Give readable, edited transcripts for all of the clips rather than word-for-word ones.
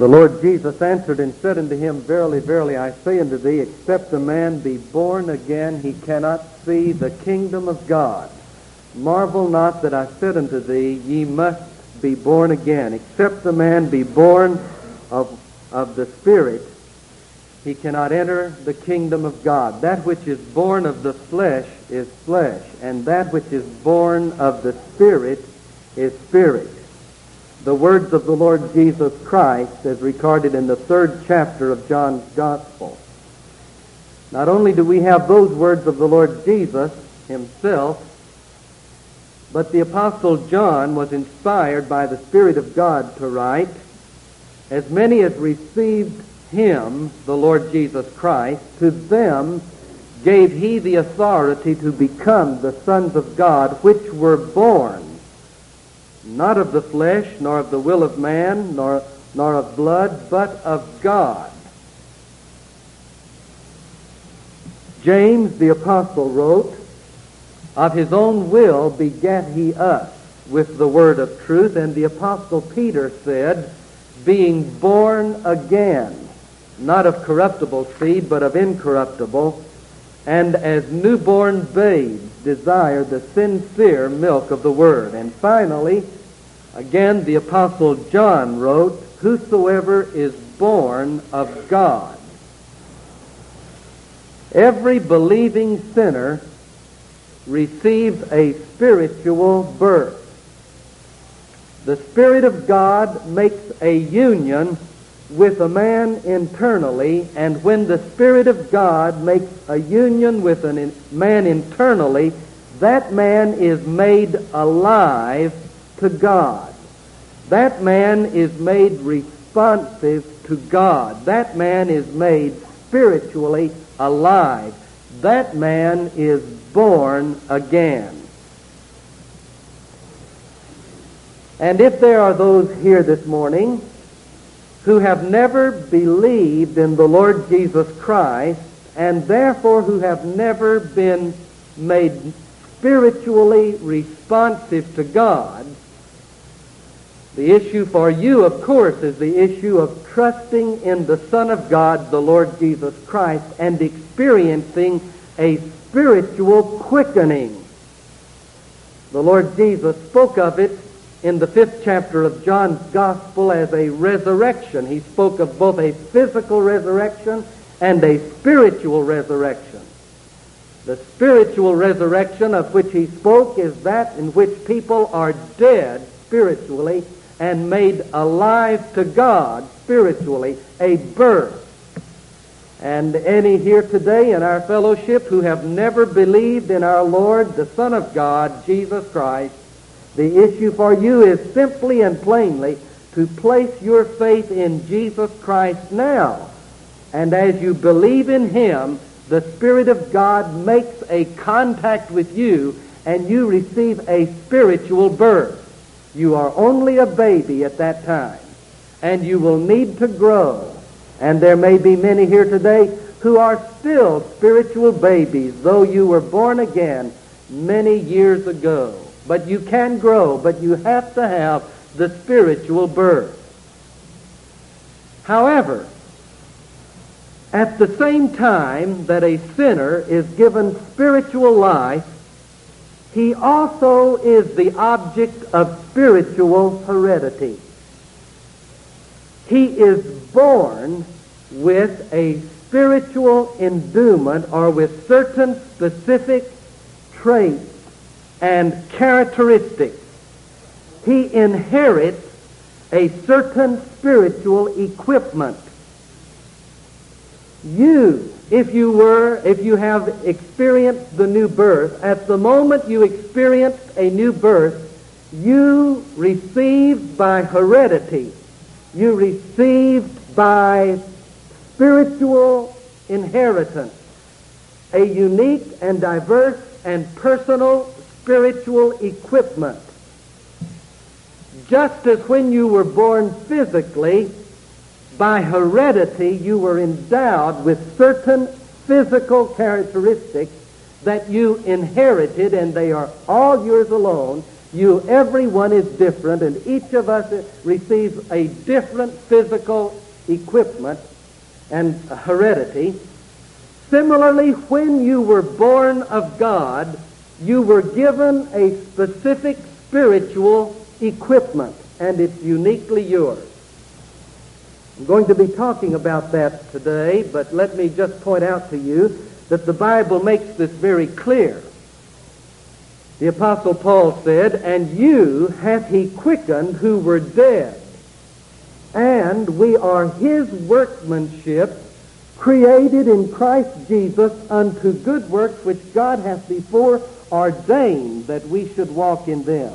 The Lord Jesus answered and said unto him, Verily, verily, I say unto thee, except a man be born again, he cannot see the kingdom of God. Marvel not that I said unto thee, ye must be born again. Except a man be born of the Spirit, he cannot enter the kingdom of God. That which is born of the flesh is flesh, and that which is born of the Spirit is spirit. The words of the Lord Jesus Christ, as recorded in the 3rd chapter of John's Gospel. Not only do we have those words of the Lord Jesus himself, but the Apostle John was inspired by the Spirit of God to write, As many as received him, the Lord Jesus Christ, to them gave he the authority to become the sons of God, which were born not of the flesh, nor of the will of man, nor of blood, but of God. James the apostle wrote, Of his own will begat he us with the word of truth. And the apostle Peter said, Being born again, not of corruptible seed, but of incorruptible, and as newborn babes desire the sincere milk of the word. And finally, again, the apostle John wrote, Whosoever is born of God. Every believing sinner receives a spiritual birth. The Spirit of God makes a union with a man internally, and when the Spirit of God makes a union with a man internally, that man is made alive to God. That man is made responsive to God. That man is made spiritually alive. That man is born again. And if there are those here this morning who have never believed in the Lord Jesus Christ, and therefore who have never been made spiritually responsive to God, the issue for you, of course, is the issue of trusting in the Son of God, the Lord Jesus Christ, and experiencing a spiritual quickening. The Lord Jesus spoke of it in the 5th chapter of John's Gospel as a resurrection. He spoke of both a physical resurrection and a spiritual resurrection. The spiritual resurrection of which he spoke is that in which people are dead spiritually and made alive to God spiritually, a birth. And any here today in our fellowship who have never believed in our Lord, the Son of God, Jesus Christ, the issue for you is simply and plainly to place your faith in Jesus Christ now. And as you believe in him, the Spirit of God makes a contact with you and you receive a spiritual birth. You are only a baby at that time, and you will need to grow. And there may be many here today who are still spiritual babies, though you were born again many years ago. But you can grow, but you have to have the spiritual birth. However, at the same time that a sinner is given spiritual life, he also is the object of spiritual heredity. He is born with a spiritual endowment or with certain specific traits and characteristics. He inherits a certain spiritual equipment. You, if you have experienced the new birth, at the moment you experienced a new birth, you received by heredity, you received by spiritual inheritance a unique and diverse and personal spiritual equipment. Just as when you were born physically, by heredity you were endowed with certain physical characteristics that you inherited, and they are all yours alone, Everyone is different, and each of us receives a different physical equipment and heredity. Similarly, when you were born of God, you were given a specific spiritual equipment, and it's uniquely yours. I'm going to be talking about that today, but let me just point out to you that the Bible makes this very clear. The Apostle Paul said, "And you hath he quickened who were dead, and we are his workmanship, created in Christ Jesus unto good works which God hath before ordained that we should walk in them."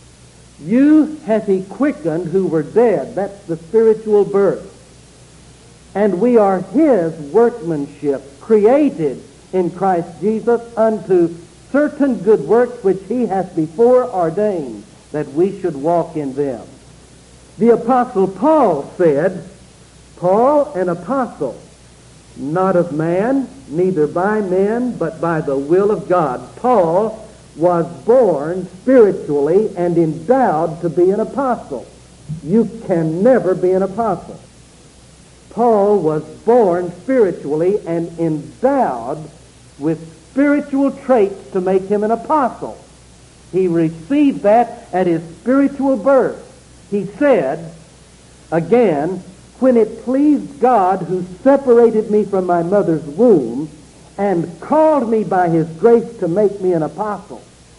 You hath he quickened who were dead. That's the spiritual birth. And we are his workmanship, created in Christ Jesus unto certain good works which he hath before ordained that we should walk in them. The Apostle Paul said, Paul, an apostle, not of man, neither by men, but by the will of God. Paul was born spiritually and endowed to be an apostle. You can never be an apostle. Paul was born spiritually and endowed with spiritual traits to make him an apostle. He received that at his spiritual birth. He said, again, "When it pleased God who separated me from my mother's womb and called me by his grace to make me an apostle."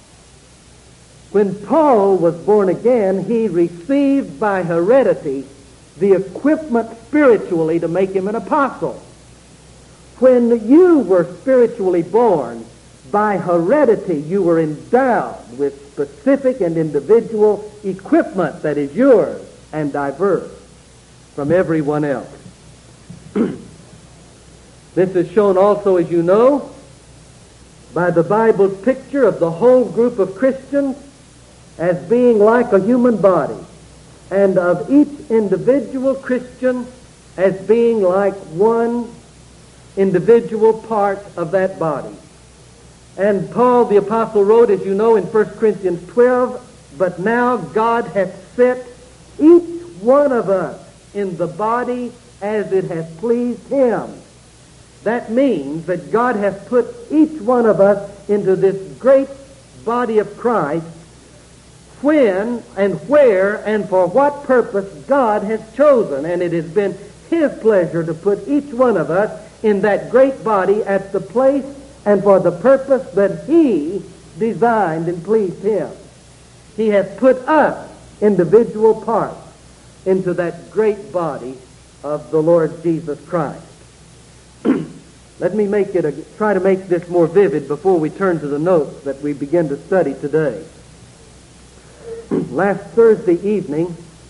When Paul was born again, he received by heredity the equipment spiritually to make him an apostle. When you were spiritually born, by heredity you were endowed with specific and individual equipment that is yours and diverse from everyone else. This is shown also, as you know, by the Bible's picture of the whole group of Christians as being like a human body, and of each individual Christian as being like one individual part of that body. And Paul the Apostle wrote, as you know, in 1 Corinthians 12, "But now God hath set each one of us in the body as it hath pleased him." That means that God hath put each one of us into this great body of Christ when and where and for what purpose God has chosen. And it has been his pleasure to put each one of us in that great body at the place and for the purpose that he designed and pleased him. He has put us, individual parts, into that great body of the Lord Jesus Christ. Let me try to make this more vivid before we turn to the notes that we begin to study today. Last Thursday evening,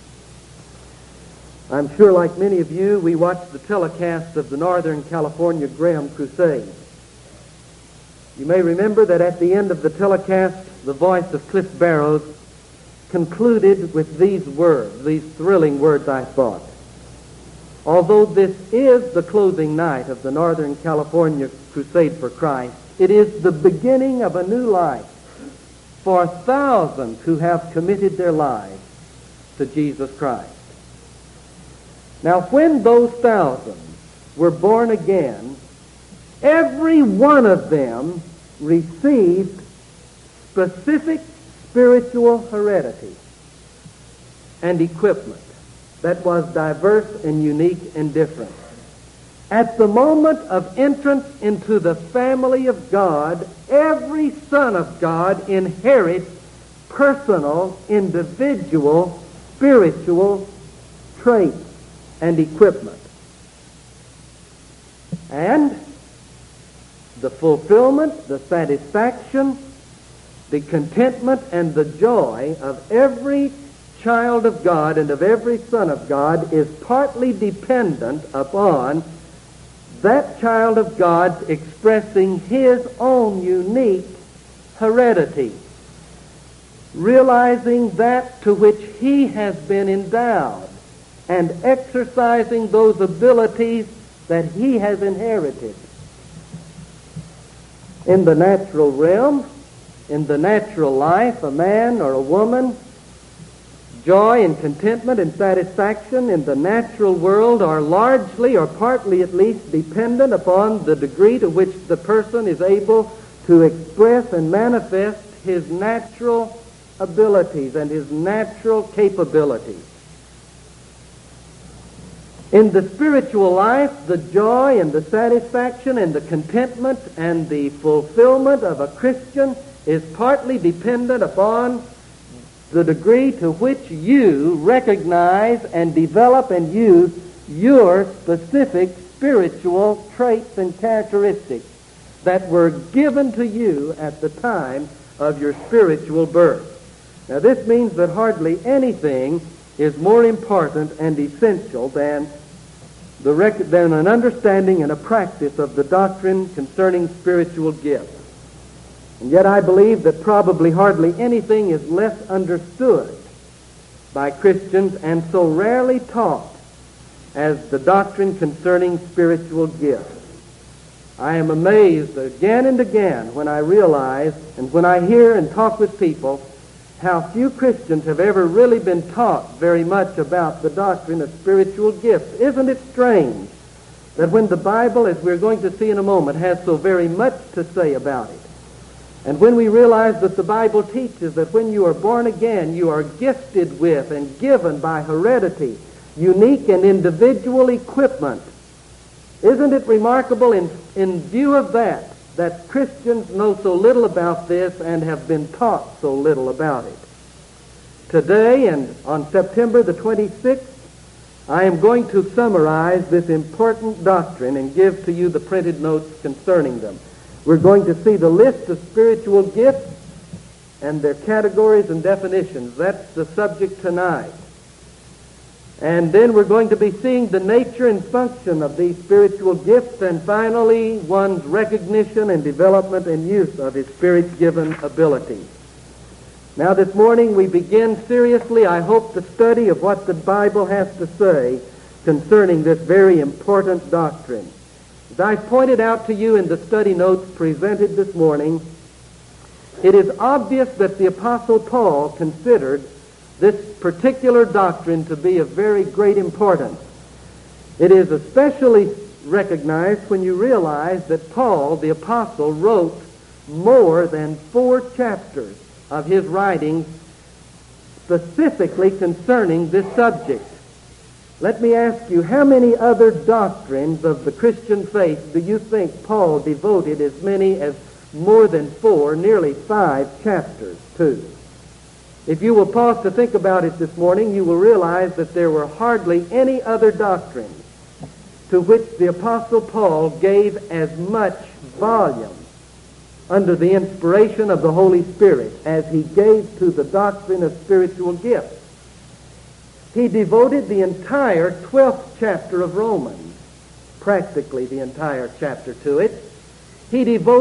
I'm sure like many of you, we watched the telecast of the Northern California Graham Crusade. You may remember that at the end of the telecast, the voice of Cliff Barrows concluded with these words, these thrilling words, I thought. "Although this is the closing night of the Northern California Crusade for Christ, it is the beginning of a new life for thousands who have committed their lives to Jesus Christ." Now, when those thousands were born again, every one of them received specific spiritual heredity and equipment that was diverse and unique and different. At the moment of entrance into the family of God, every son of God inherits personal, individual, spiritual traits and equipment. And the fulfillment, the satisfaction, the contentment, and the joy of every child of God and of every son of God is partly dependent upon that child of God expressing his own unique heredity, realizing that to which he has been endowed and exercising those abilities that he has inherited. In the natural realm, in the natural life, a man or a woman, joy and contentment and satisfaction in the natural world are largely or partly at least dependent upon the degree to which the person is able to express and manifest his natural abilities and his natural capabilities. In the spiritual life, the joy and the satisfaction and the contentment and the fulfillment of a Christian is partly dependent upon the degree to which you recognize and develop and use your specific spiritual traits and characteristics that were given to you at the time of your spiritual birth. Now, this means that hardly anything is more important and essential than an understanding and a practice of the doctrine concerning spiritual gifts. And yet I believe that probably hardly anything is less understood by Christians and so rarely taught as the doctrine concerning spiritual gifts. I am amazed again and again when I realize and when I hear and talk with people how few Christians have ever really been taught very much about the doctrine of spiritual gifts. Isn't it strange that when the Bible, as we're going to see in a moment, has so very much to say about it, and when we realize that the Bible teaches that when you are born again, you are gifted with and given by heredity unique and individual equipment, isn't it remarkable in view of that Christians know so little about this and have been taught so little about it? Today, and on September the 26th, I am going to summarize this important doctrine and give to you the printed notes concerning them. We're going to see the list of spiritual gifts and their categories and definitions. That's the subject tonight. And then we're going to be seeing the nature and function of these spiritual gifts, and finally, one's recognition and development and use of his Spirit-given abilities. Now this morning we begin seriously, I hope, the study of what the Bible has to say concerning this very important doctrine. As I pointed out to you in the study notes presented this morning, it is obvious that the Apostle Paul considered this particular doctrine to be of very great importance. It is especially recognized when you realize that Paul, the Apostle, wrote more than 4 chapters of his writings specifically concerning this subject. Let me ask you, how many other doctrines of the Christian faith do you think Paul devoted as many as more than 4, nearly 5 chapters to? If you will pause to think about it this morning, you will realize that there were hardly any other doctrines to which the Apostle Paul gave as much volume under the inspiration of the Holy Spirit as he gave to the doctrine of spiritual gifts. He devoted the entire 12th chapter of Romans, practically the entire chapter to it. He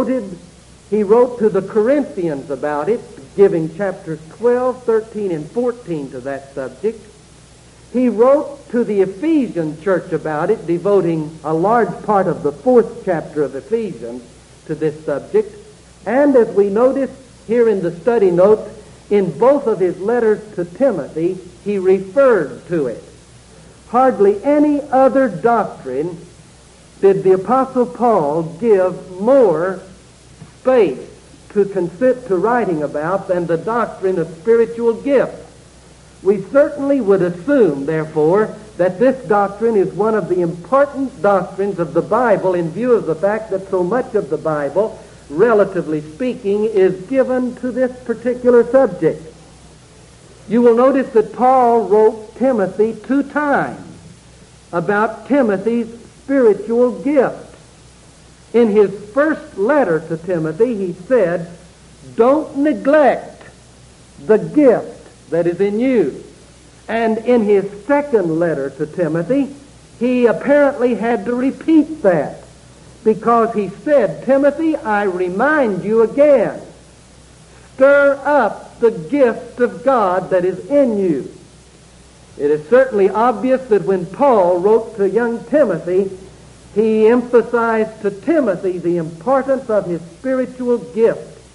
wrote to the Corinthians about it, giving chapters 12, 13, and 14 to that subject. He wrote to the Ephesian church about it, devoting a large part of the 4th chapter of Ephesians to this subject. And as we notice here in the study notes, in both of his letters to Timothy, he referred to it. Hardly any other doctrine did the Apostle Paul give more space to writing about than the doctrine of spiritual gifts. We certainly would assume, therefore, that this doctrine is one of the important doctrines of the Bible in view of the fact that so much of the Bible, relatively speaking, is given to this particular subject. You will notice that Paul wrote Timothy 2 times about Timothy's spiritual gift. In his first letter to Timothy, he said, "Don't neglect the gift that is in you." And in his second letter to Timothy, he apparently had to repeat that, because he said, "Timothy, I remind you again, stir up the gift of God that is in you." It is certainly obvious that when Paul wrote to young Timothy, he emphasized to Timothy the importance of his spiritual gift.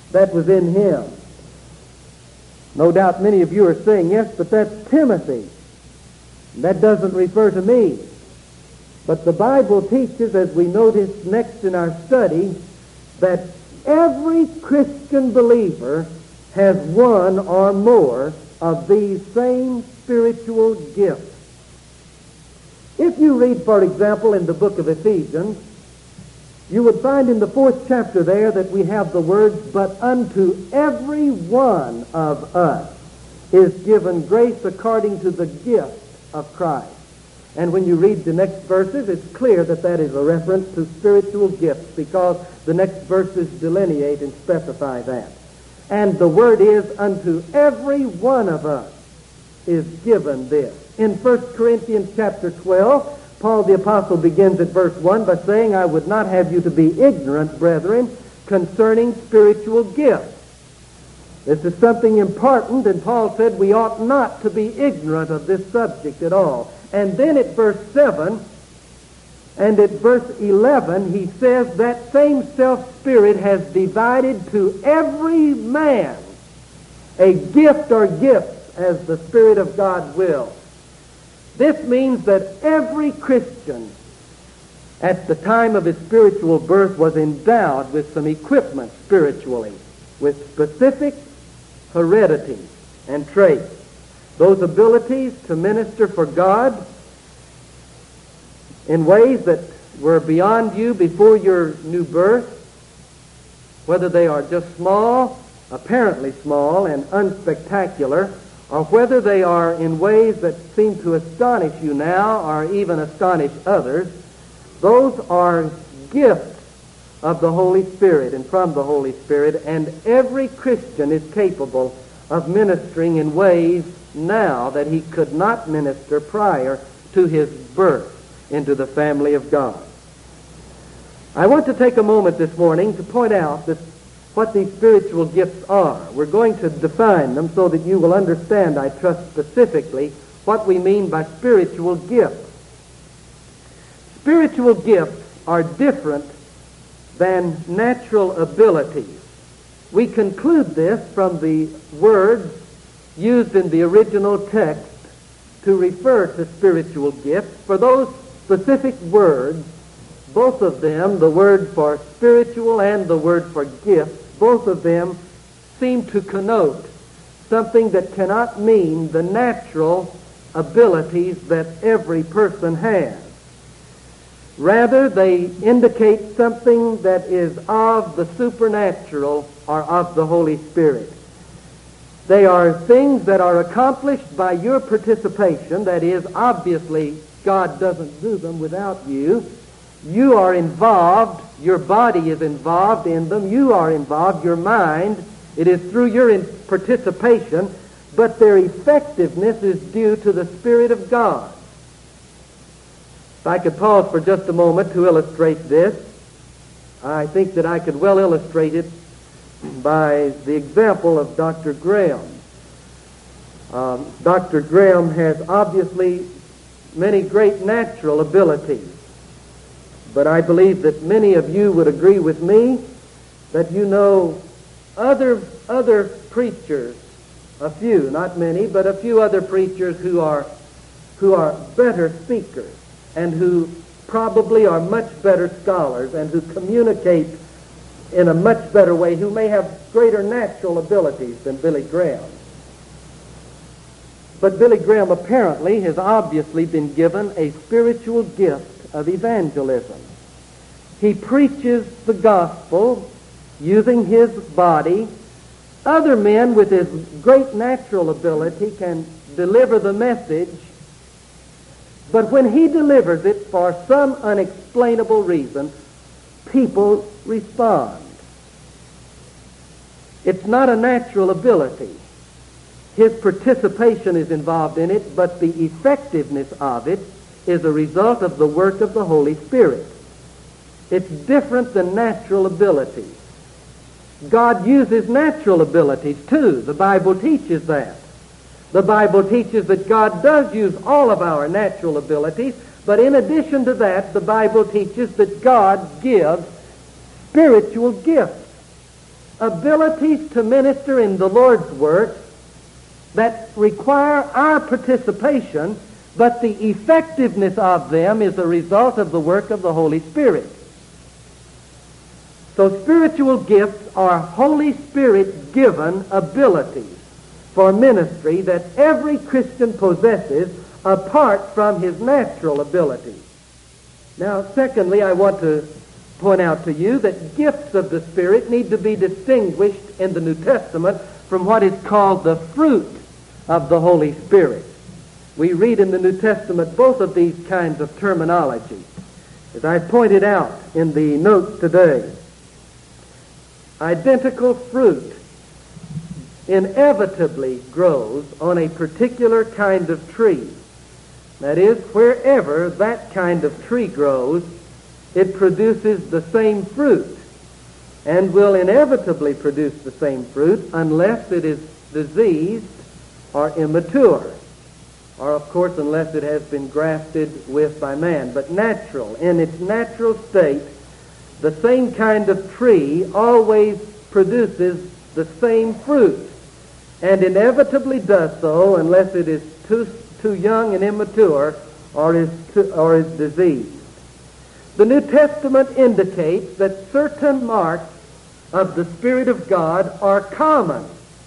that was in him. No doubt many of you are saying, yes, but that's Timothy. That doesn't refer to me. But the Bible teaches, as we notice next in our study, that every Christian believer has one or more of these same spiritual gifts. If you read, for example, in the book of Ephesians, you would find in the 4th chapter there that we have the words, but unto every one of us is given grace according to the gift of Christ. And when you read the next verses, it's clear that that is a reference to spiritual gifts, because the next verses delineate and specify that. And the word is, unto every one of us is given this. In 1 Corinthians chapter 12, Paul the Apostle begins at verse 1 by saying, I would not have you to be ignorant, brethren, concerning spiritual gifts. This is something important, and Paul said we ought not to be ignorant of this subject at all. And then at verse 7 and at verse 11, he says that same self-spirit has divided to every man a gift or gifts as the Spirit of God wills. This means that every Christian at the time of his spiritual birth was endowed with some equipment spiritually, with specific heredity and traits. Those abilities to minister for God in ways that were beyond you before your new birth, whether they are just small, apparently small and unspectacular, or whether they are in ways that seem to astonish you now or even astonish others, those are gifts of the Holy Spirit and from the Holy Spirit, and every Christian is capable of ministering in ways now that he could not minister prior to his birth into the family of God. I want to take a moment this morning to point out that what these spiritual gifts are. We're going to define them so that you will understand, I trust, specifically what we mean by spiritual gifts. Spiritual gifts are different than natural abilities. We conclude this from the words used in the original text to refer to spiritual gifts. For those specific words, both of them, the word for spiritual and the word for gift, both of them seem to connote something that cannot mean the natural abilities that every person has. Rather, they indicate something that is of the supernatural or of the Holy Spirit. They are things that are accomplished by your participation. That is, obviously, God doesn't do them without you. You are involved. Your body is involved in them. You are involved. Your mind. It is through your participation, but their effectiveness is due to the Spirit of God. If I could pause for just a moment to illustrate this, I think that I could well illustrate it by the example of Dr. Graham. Dr. Graham has obviously many great natural abilities, but I believe that many of you would agree with me that you know other preachers, a few, not many, but a few other preachers who are better speakers and who probably are much better scholars and who communicate in a much better way, who may have greater natural abilities than Billy Graham. But Billy Graham apparently has obviously been given a spiritual gift of evangelism. He preaches the gospel using his body. Other men with his great natural ability can deliver the message, but when he delivers it for some unexplainable reason, people respond. It's not a natural ability. His participation is involved in it, but the effectiveness of it is a result of the work of the Holy Spirit. It's different than natural abilities. God uses natural abilities too. The Bible teaches that. The Bible teaches that God does use all of our natural abilities, but in addition to that, the Bible teaches that God gives spiritual gifts. abilities to minister in the Lord's work that require our participation, but the effectiveness of them is a result of the work of the Holy Spirit. So spiritual gifts are Holy Spirit-given abilities for ministry that every Christian possesses apart from his natural abilities. Now, secondly, I want to point out to you that gifts of the Spirit need to be distinguished in the New Testament from what is called the fruit of the Holy Spirit. We read in the New Testament both of these kinds of terminology. As I pointed out in the notes today, identical fruit inevitably grows on a particular kind of tree. That is, wherever that kind of tree grows, it produces the same fruit and will inevitably produce the same fruit unless it is diseased or immature, or of course unless it has been grafted with by man. But natural, in its natural state, the same kind of tree always produces the same fruit, and inevitably does so unless it is too young and immature or is diseased. The New Testament indicates that certain marks of the Spirit of God are common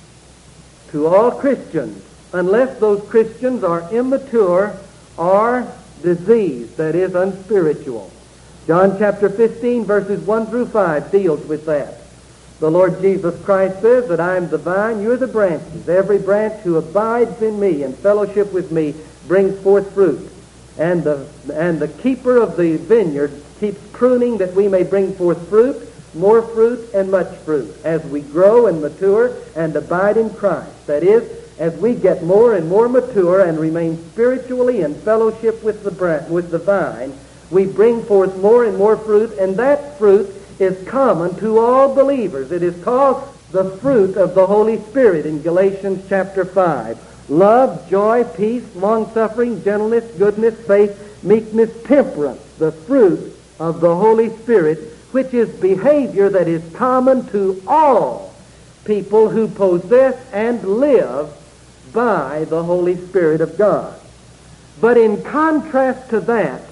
to all Christians, unless those Christians are immature or diseased, that is, unspiritual. John chapter 15, verses 1 through 5 deals with that. The Lord Jesus Christ says that I am the vine, you are the branches. Every branch who abides in me and fellowship with me brings forth fruit. And the keeper of the vineyard keeps pruning that we may bring forth fruit, more fruit, and much fruit, as we grow and mature and abide in Christ. That is, as we get more and more mature and remain spiritually in fellowship with the vine, we bring forth more and more fruit, and that fruit is common to all believers. It is called the fruit of the Holy Spirit in Galatians chapter 5. Love, joy, peace, long-suffering, gentleness, goodness, faith, meekness, temperance. The fruit of the Holy Spirit, which is behavior that is common to all people who possess and live by the Holy Spirit of God. But in contrast to that,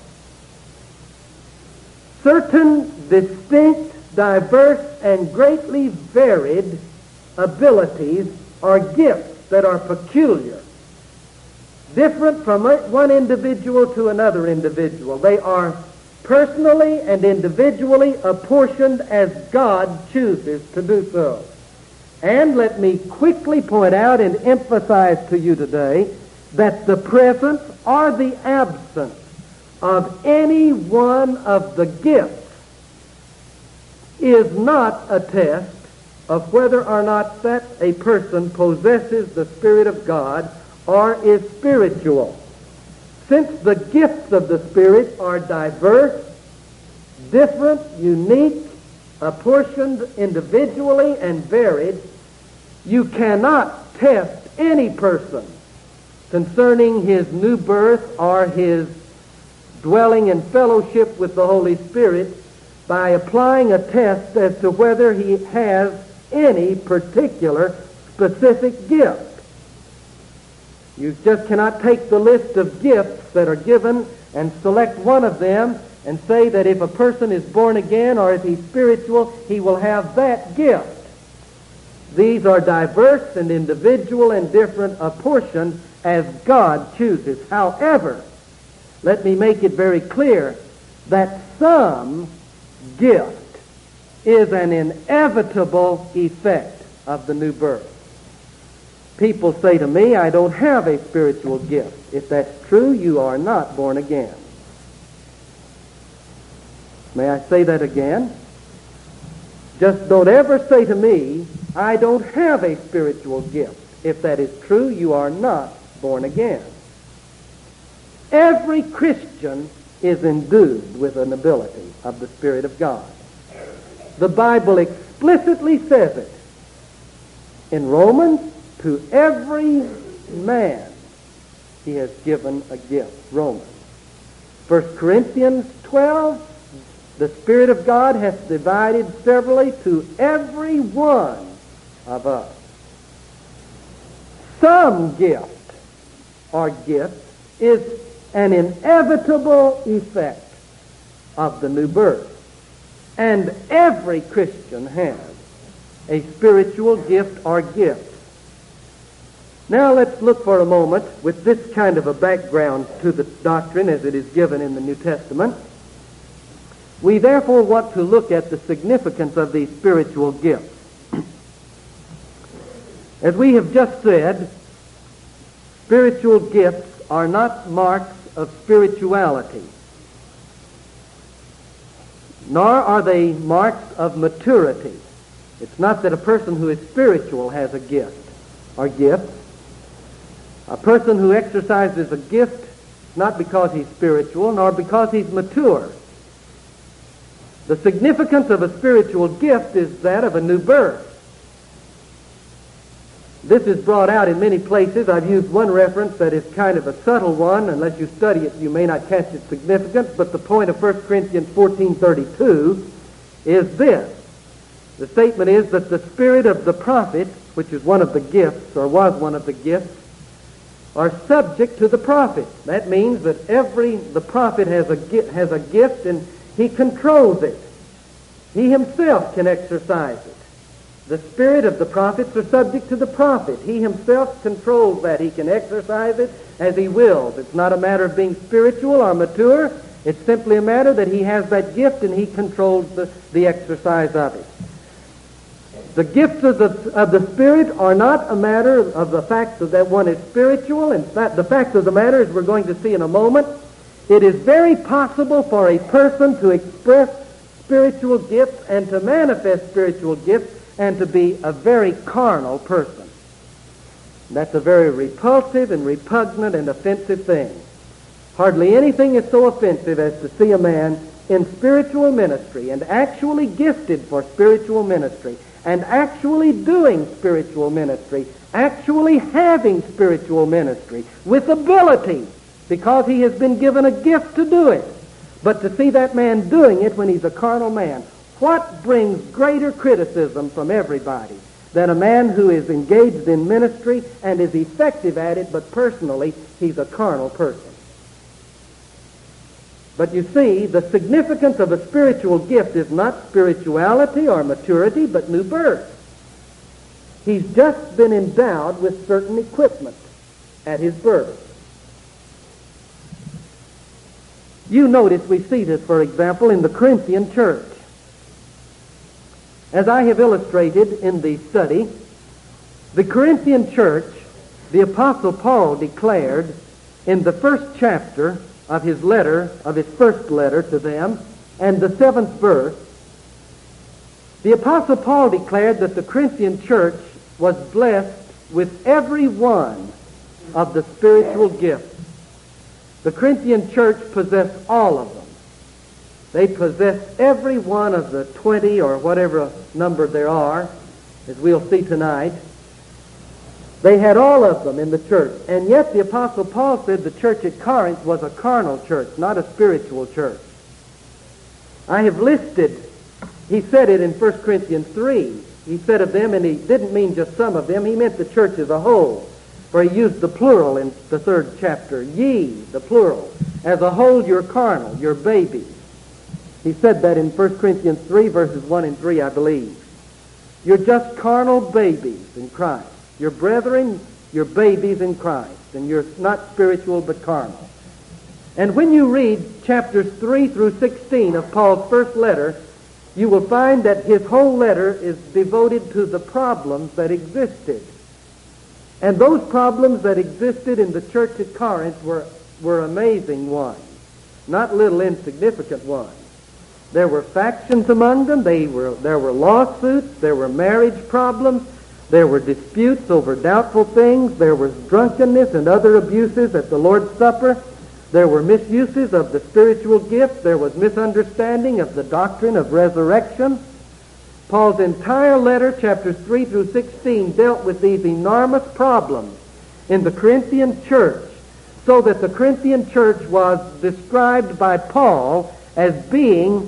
certain distinct, diverse, and greatly varied abilities or gifts that are peculiar, different from one individual to another individual. They are personally and individually apportioned as God chooses to do so. And let me quickly point out and emphasize to you today that the presence or the absence of any one of the gifts is not a test of whether or not that a person possesses the Spirit of God or is spiritual. Since the gifts of the Spirit are diverse, different, unique, apportioned individually and varied, you cannot test any person concerning his new birth or his dwelling in fellowship with the Holy Spirit by applying a test as to whether he has any particular specific gift. You just cannot take the list of gifts that are given and select one of them and say that if a person is born again or if he's spiritual, he will have that gift. These are diverse and individual and different apportioned as God chooses. However, let me make it very clear that some gift is an inevitable effect of the new birth. People say to me, I don't have a spiritual gift. If that's true, you are not born again. May I say that again? Just don't ever say to me, I don't have a spiritual gift. If that is true, you are not born again. Every Christian is endued with an ability of the Spirit of God. The Bible explicitly says it. In Romans, to every man he has given a gift. Romans. 1 Corinthians 12, The Spirit of God hath divided severally to every one of us some gift or gifts is an inevitable effect of the new birth. And every Christian has a spiritual gift or gifts. Now let's look for a moment with this kind of a background to the doctrine as it is given in the New Testament. We therefore want to look at the significance of these spiritual gifts. As we have just said, spiritual gifts are not marks of spirituality, nor are they marks of maturity. It's not that a person who is spiritual has a gift or gifts. A person who exercises a gift not because he's spiritual, nor because he's mature. The significance of a spiritual gift is that of a new birth. This is brought out in many places. I've used one reference that is kind of a subtle one. Unless you study it, you may not catch its significance. But the point of 1 Corinthians 14:32 is this. The statement is that the spirit of the prophet, which is one of the gifts, or was one of the gifts, are subject to the prophet. That means that the prophet has a gift and he controls it. He himself can exercise it. The spirit of the prophets are subject to the prophet. He himself controls that. He can exercise it as he wills. It's not a matter of being spiritual or mature. It's simply a matter that he has that gift and he controls the exercise of it. The gifts of the Spirit are not a matter of the fact that one is spiritual. In fact, the fact of the matter, as we're going to see in a moment, it is very possible for a person to express spiritual gifts and to manifest spiritual gifts and to be a very carnal person. That's a very repulsive and repugnant and offensive thing. Hardly anything is so offensive as to see a man in spiritual ministry and actually gifted for spiritual ministry and actually doing spiritual ministry, actually having spiritual ministry with ability because he has been given a gift to do it. But to see that man doing it when he's a carnal man, what brings greater criticism from everybody than a man who is engaged in ministry and is effective at it, but personally he's a carnal person? But you see, the significance of a spiritual gift is not spirituality or maturity, but new birth. He's just been endowed with certain equipment at his birth. You notice we see this, for example, in the Corinthian church. As I have illustrated in the study, the Corinthian church, the Apostle Paul declared in the first chapter of his first letter to them, and the 7th verse, the Apostle Paul declared that the Corinthian church was blessed with every one of the spiritual gifts. The Corinthian church possessed all of them. They possessed every one of the 20 or whatever number there are, as we'll see tonight. They had all of them in the church. And yet the Apostle Paul said the church at Corinth was a carnal church, not a spiritual church. I have listed, he said it in 1 Corinthians 3. He said of them, and he didn't mean just some of them, he meant the church as a whole. For he used the plural in the 3rd chapter. Ye, the plural. As a whole, you're carnal, you're babies. He said that in 1 Corinthians 3, verses 1 and 3, I believe. You're just carnal babies in Christ. Your brethren, you're babies in Christ, and you're not spiritual but carnal. And when you read chapters 3 through 16 of Paul's first letter, you will find that his whole letter is devoted to the problems that existed. And those problems that existed in the church at Corinth were amazing ones, not little insignificant ones. There were factions among them. There were lawsuits. There were marriage problems. There were disputes over doubtful things. There was drunkenness and other abuses at the Lord's Supper. There were misuses of the spiritual gift. There was misunderstanding of the doctrine of resurrection. Paul's entire letter, chapters 3 through 16, dealt with these enormous problems in the Corinthian church, so that the Corinthian church was described by Paul as being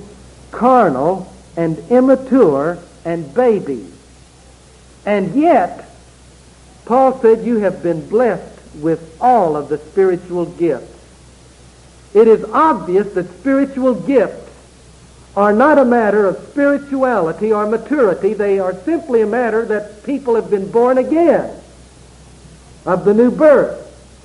carnal and immature and babies. And yet, Paul said you have been blessed with all of the spiritual gifts. It is obvious that spiritual gifts are not a matter of spirituality or maturity. They are simply a matter that people have been born again, of the new birth.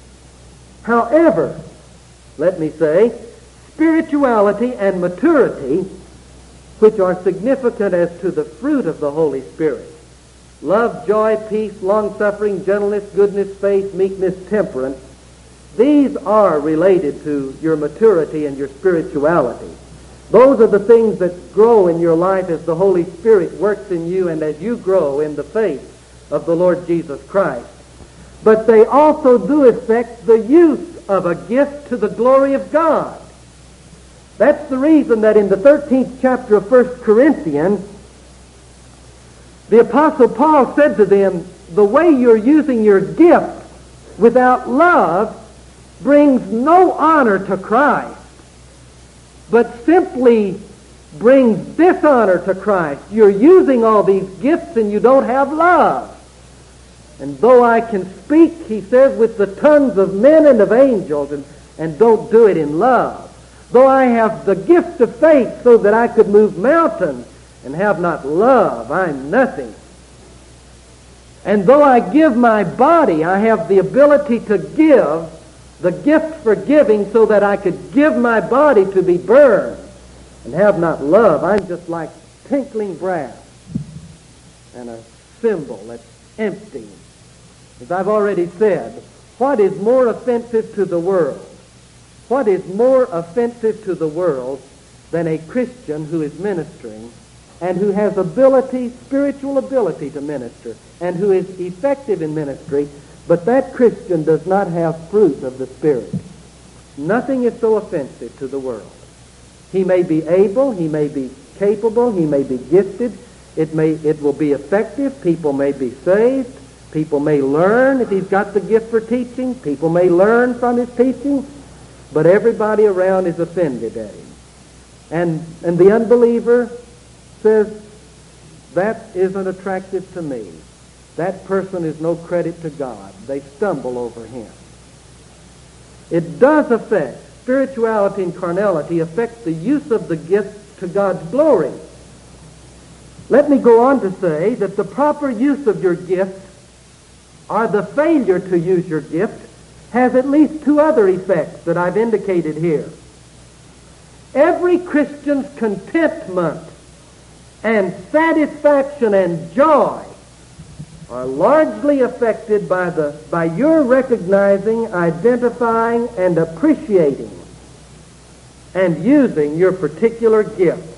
However, let me say, spirituality and maturity, which are significant as to the fruit of the Holy Spirit, love, joy, peace, long-suffering, gentleness, goodness, faith, meekness, temperance, these are related to your maturity and your spirituality. Those are the things that grow in your life as the Holy Spirit works in you and as you grow in the faith of the Lord Jesus Christ. But they also do affect the use of a gift to the glory of God. That's the reason that in the 13th chapter of 1 Corinthians, the Apostle Paul said to them, the way you're using your gift without love brings no honor to Christ, but simply brings dishonor to Christ. You're using all these gifts and you don't have love. And though I can speak, he says, with the tongues of men and of angels, and don't do it in love. Though I have the gift of faith so that I could move mountains and have not love, I'm nothing. And though I give my body, I have the ability to give, the gift for giving so that I could give my body to be burned and have not love. I'm just like tinkling brass and a cymbal that's empty. As I've already said, what is more offensive to the world? What is more offensive to the world than a Christian who is ministering and who has ability, spiritual ability to minister, and who is effective in ministry, but that Christian does not have fruit of the Spirit? Nothing is so offensive to the world. He may be able, he may be capable, he may be gifted, it will be effective, people may be saved, people may learn if he's got the gift for teaching, people may learn from his teaching, but everybody around is offended at him. And the unbeliever says, that isn't attractive to me. That person is no credit to God. They stumble over him. It does affect, spirituality and carnality affect the use of the gift to God's glory. Let me go on to say that the proper use of your gift, or the failure to use your gift, has at least two other effects that I've indicated here. Every Christian's contentment and satisfaction and joy are largely affected by your recognizing, identifying, and appreciating and using your particular gift.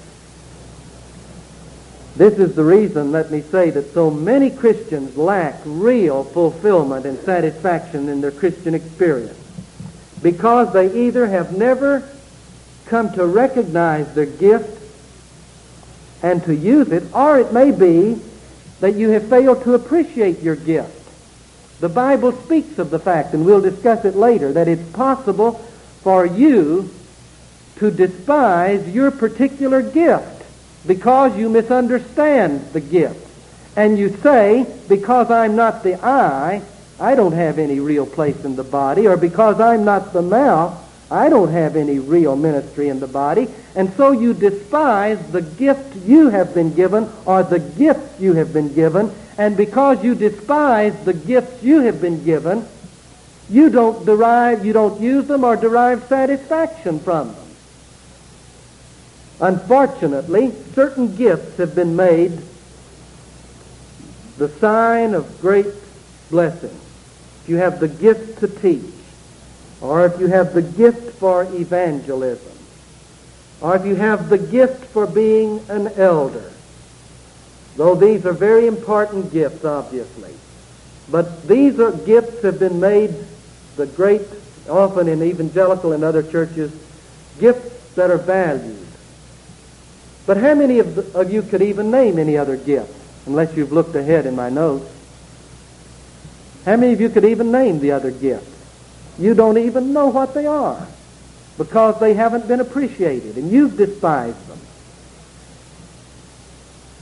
This is the reason, let me say, that so many Christians lack real fulfillment and satisfaction in their Christian experience, because they either have never come to recognize their gift and to use it, or it may be that you have failed to appreciate your gift. The Bible speaks of the fact, and we'll discuss it later, that it's possible for you to despise your particular gift because you misunderstand the gift. And you say, because I'm not the eye, I don't have any real place in the body, or because I'm not the mouth, I don't have any real ministry in the body. And so you despise the gift you have been given, or the gifts you have been given, and because you despise the gifts you have been given, you don't use them or derive satisfaction from them. Unfortunately, certain gifts have been made the sign of great blessing. If you have the gift to teach, or if you have the gift for evangelism, or if you have the gift for being an elder, though these are very important gifts, obviously, but these are gifts have been made the great, often in evangelical and other churches, gifts that are valued. But how many of you could even name any other gifts, unless you've looked ahead in my notes? How many of you could even name the other gifts? You don't even know what they are because they haven't been appreciated, and you've despised them.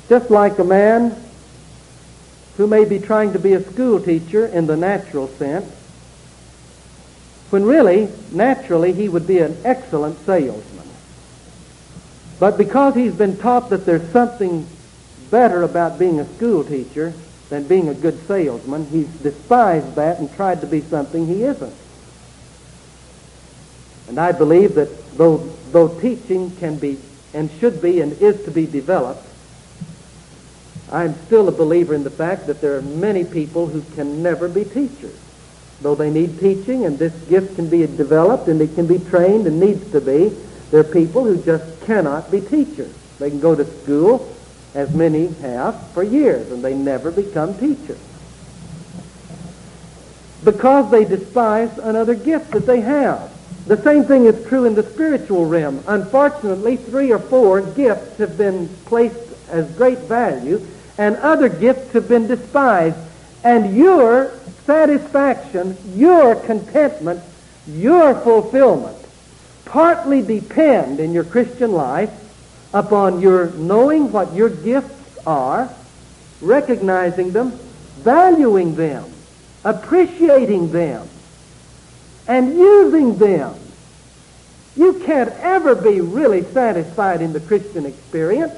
Just like a man who may be trying to be a school teacher in the natural sense, when really, naturally, he would be an excellent salesman. But because he's been taught that there's something better about being a school teacher than being a good salesman, he's despised that and tried to be something he isn't. And I believe that though teaching can be and should be and is to be developed, I'm still a believer in the fact that there are many people who can never be teachers. Though they need teaching and this gift can be developed and it can be trained and needs to be, there are people who just cannot be teachers. They can go to school, as many have, for years, and they never become teachers. Because they despise another gift that they have. The same thing is true in the spiritual realm. Unfortunately, 3 or 4 gifts have been placed as great value, and other gifts have been despised. And your satisfaction, your contentment, your fulfillment partly depend in your Christian life upon your knowing what your gifts are, recognizing them, valuing them, appreciating them, and using them. You can't ever be really satisfied in the Christian experience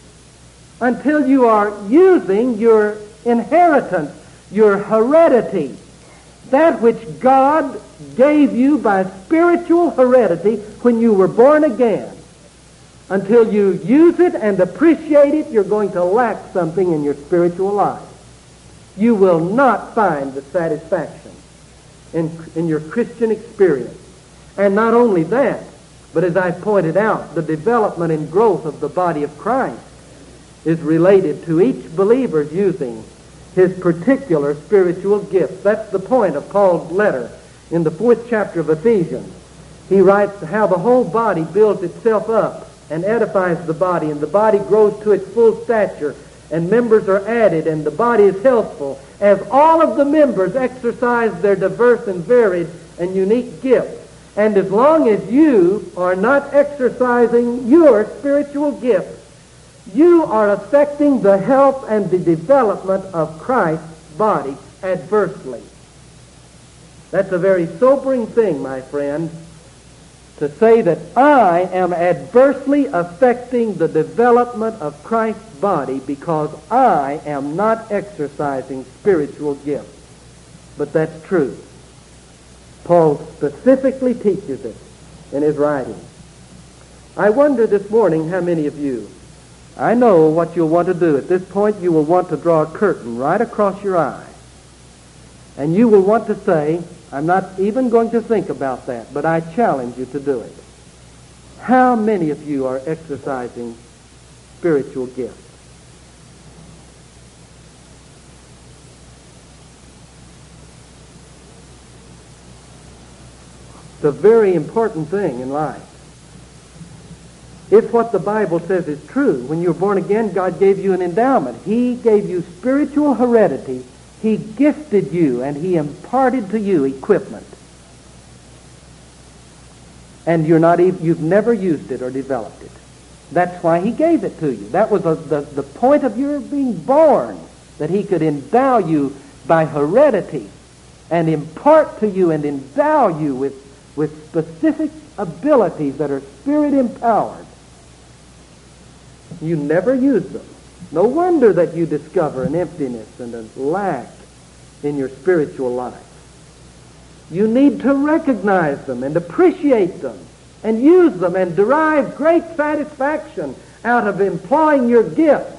until you are using your inheritance, your heredity, that which God gave you by spiritual heredity when you were born again. Until you use it and appreciate it, you're going to lack something in your spiritual life. You will not find the satisfaction in your Christian experience. And not only that, but as I pointed out, the development and growth of the body of Christ is related to each believer's using his particular spiritual gift. That's the point of Paul's letter in the 4th chapter of Ephesians. He writes how the whole body builds itself up and edifies the body, and the body grows to its full stature, and members are added, and the body is healthful, as all of the members exercise their diverse and varied and unique gifts. And as long as you are not exercising your spiritual gifts, you are affecting the health and the development of Christ's body adversely. That's a very sobering thing, my friend, to say that I am adversely affecting the development of Christ's body because I am not exercising spiritual gifts. But that's true. Paul specifically teaches it in his writing. I wonder this morning how many of you, I know what you'll want to do. At this point, you will want to draw a curtain right across your eye. And you will want to say, I'm not even going to think about that, but I challenge you to do it. How many of you are exercising spiritual gifts? It's a very important thing in life. If what the Bible says is true, when you were born again, God gave you an endowment. He gave you spiritual heredity. He gifted you, and He imparted to you equipment. And you've never used it or developed it. That's why He gave it to you. That was the point of your being born, that He could endow you by heredity and impart to you and endow you with specific abilities that are spirit-empowered. You never use them. No wonder that you discover an emptiness and a lack in your spiritual life. You need to recognize them and appreciate them and use them and derive great satisfaction out of employing your gifts.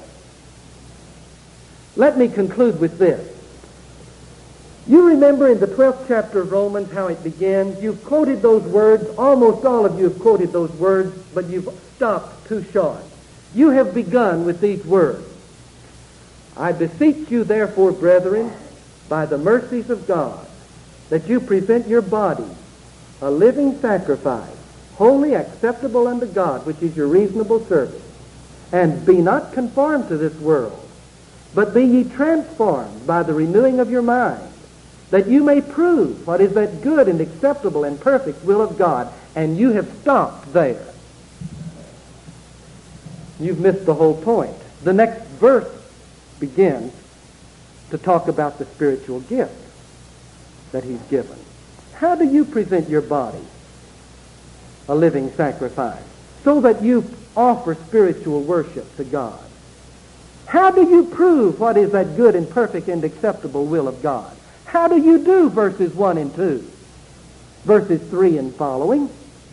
Let me conclude with this. You remember in the 12th chapter of Romans how it begins? You've quoted those words. Almost all of you have quoted those words, but you've stopped too short. You have begun with these words. I beseech you, therefore, brethren, by the mercies of God, that you present your bodies a living sacrifice, wholly acceptable unto God, which is your reasonable service. And be not conformed to this world, but be ye transformed by the renewing of your mind, that you may prove what is that good and acceptable and perfect will of God. And you have stopped there. You've missed the whole point. The next verse begins to talk about the spiritual gifts that he's given. How do you present your body? A living sacrifice, so that you offer spiritual worship to God. How do you prove what is that good and perfect and acceptable will of God? How do you do verses 1 and 2? Verses 3 and following.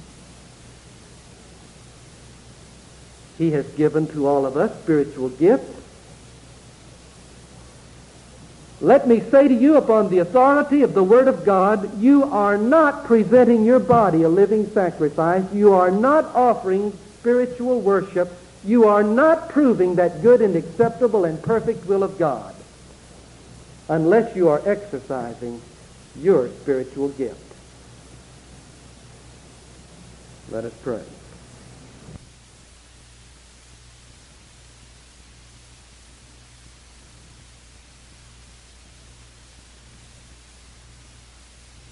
He has given to all of us spiritual gifts. Let me say to you, upon the authority of the Word of God, you are not presenting your body a living sacrifice. You are not offering spiritual worship. You are not proving that good and acceptable and perfect will of God unless you are exercising your spiritual gift. Let us pray.